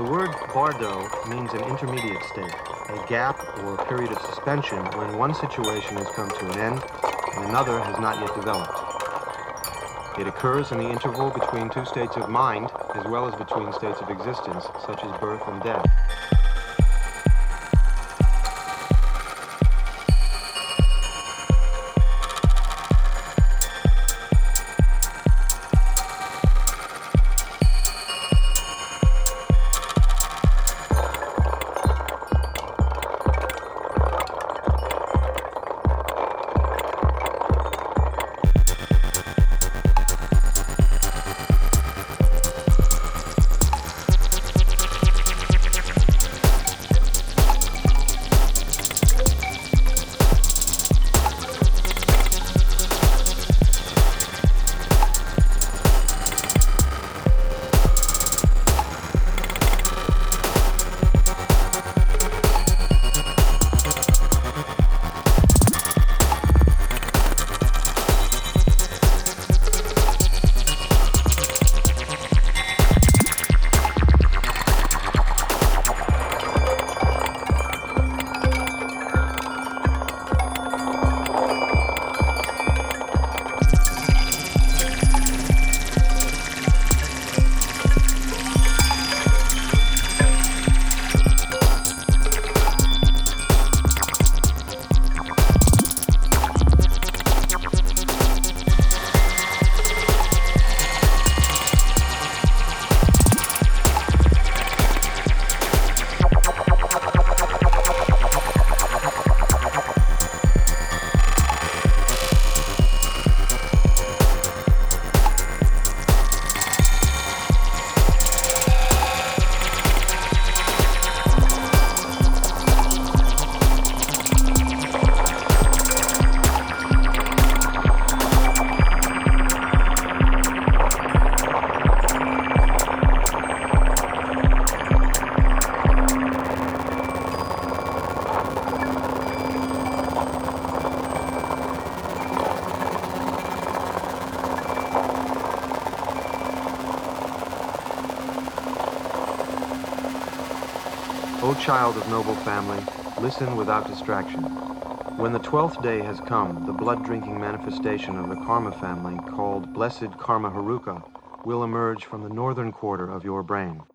The word bardo means an intermediate state, a gap or period of suspension when one situation has come to an end and another has not yet developed. It occurs in the interval between two states of mind as well as between states of existence, such as birth and death. O child of noble family, listen without distraction. When the 12th day has come, the blood-drinking manifestation of the Karma family, called Blessed Karma Haruka, will emerge from the northern quarter of your brain.